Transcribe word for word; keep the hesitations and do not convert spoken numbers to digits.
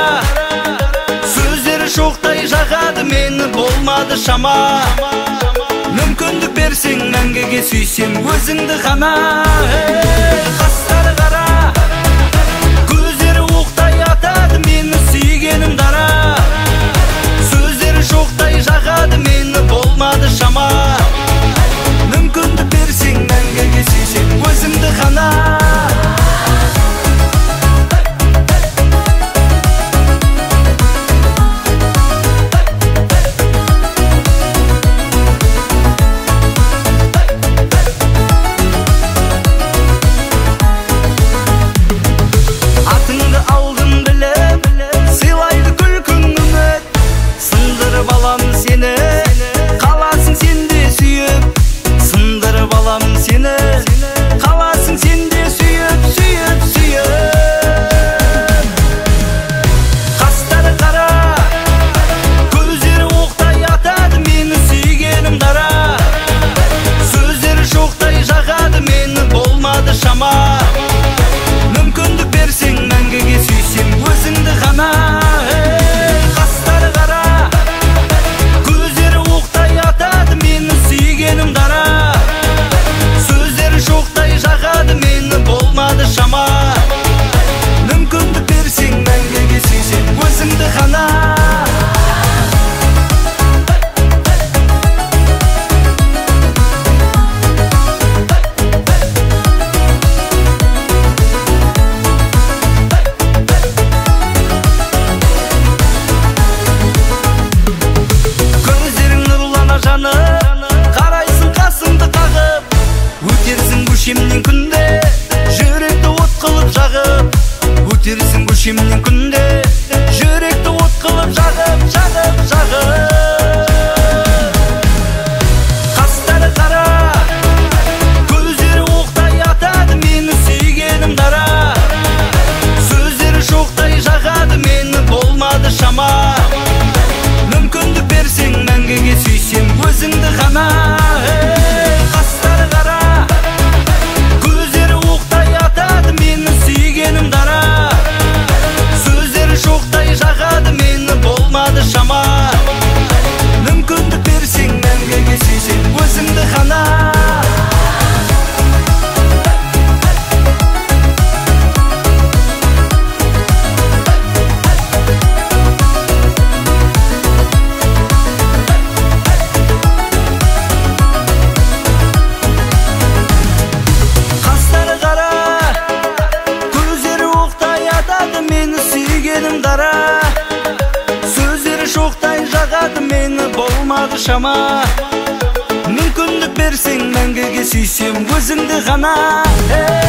Сөздері шоқтай жағады мені, болмады шама. Мүмкіндік берсең мәңгіге сүйсем өзіңді ғана. Қастары қара, көздері оқтай атады мені, сүйгенім дара. Сөздері шоқтай жағады мені, болмады шама. Мүмкіндік берсең мәңгіге сүйсем өзіңді ғана. Мүмкіндік берсең мәңгіге сүйсем өзіңді ғана. Қастары қара, көздері оқтай атады мені, сүйгенім дара. Сөздері шоқтай жағады мені, болмады шама. Мүмкіндік берсең мәңгіге сүйсем өзіңді ғана. Қарайсың қасыңды қағып, өтерсің көшемнен күнде, жүректі от қылып жағып. Өтерсің көшемнен күнде, жүректі от қылып жағып, жағып, жағып. Қастары қара, көздері оқтай атады мені, сүйгенім дара. Сөздері шоқтай жағады мені, болмады шама. Мүмкіндік берсең мәңгіге сүйсем өзіңді ғана. Қастары қара, көздері оқтай атады мені, сүйгенім дара. Сөздері шоқтай жағады мені, болмады шама. Мүмкіндік берсең мәңгіге сүйсем өзіңді ғана. Сөздері шоқтай жағады мені, болмады шама. Мүмкіндік берсең мәңгіге сүйсем өзіңді ғана.